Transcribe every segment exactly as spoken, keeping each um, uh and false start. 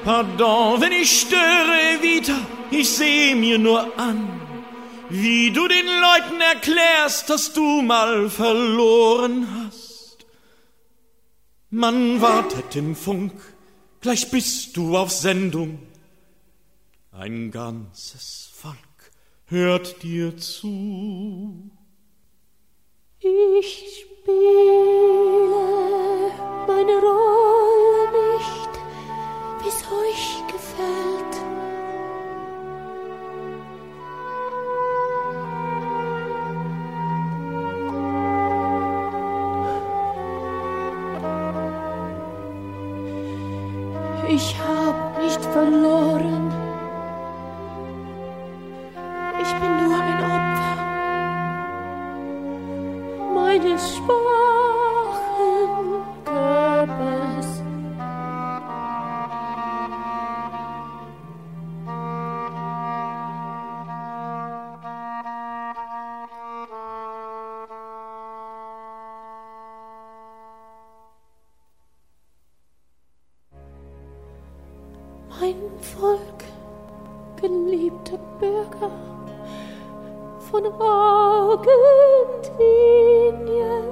Pardon, wenn ich störe, Evita, ich seh mir nur an, wie du den Leuten erklärst, dass du mal verloren hast. Man wartet im Funk, gleich bist du auf Sendung. Ein ganzes Volk hört dir zu. Ich spiele meine Rolle nicht, wie's euch gefällt. Ich hab nicht verloren. Ich bin nur ein Opfer meines schwachen Körpers. Mein Volk, geliebter Bürger von Argentinien,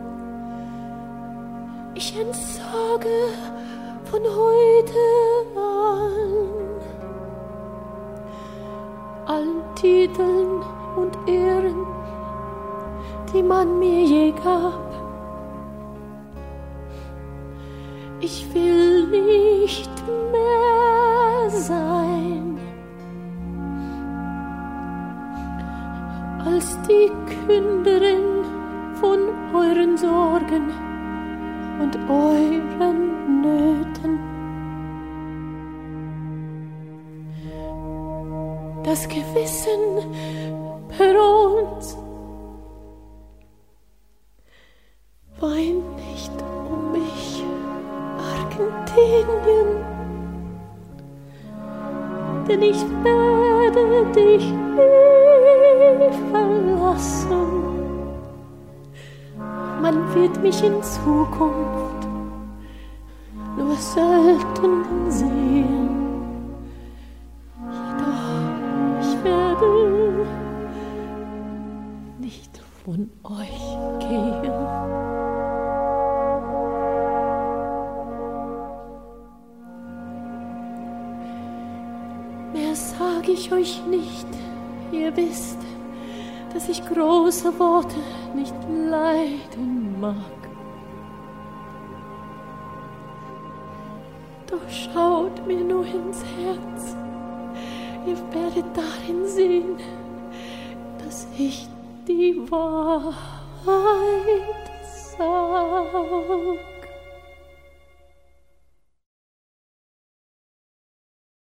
ich entsage von heute an allen Titeln und Ehren, die man mir je gab. Ich will nicht mehr sein als die Künderin von euren Sorgen und euren Nöten. Das Gewissen Perons weint nicht um mich, Argentinien, denn ich werde dich nie verlassen. Man wird mich in Zukunft nur selten sehen, jedoch ich werde nicht von euch gehen. Mehr sag ich euch nicht, ihr wisst, dass ich große Worte nicht leiden mag. Doch schaut mir nur ins Herz, ihr werdet darin sehen, dass ich die Wahrheit sag.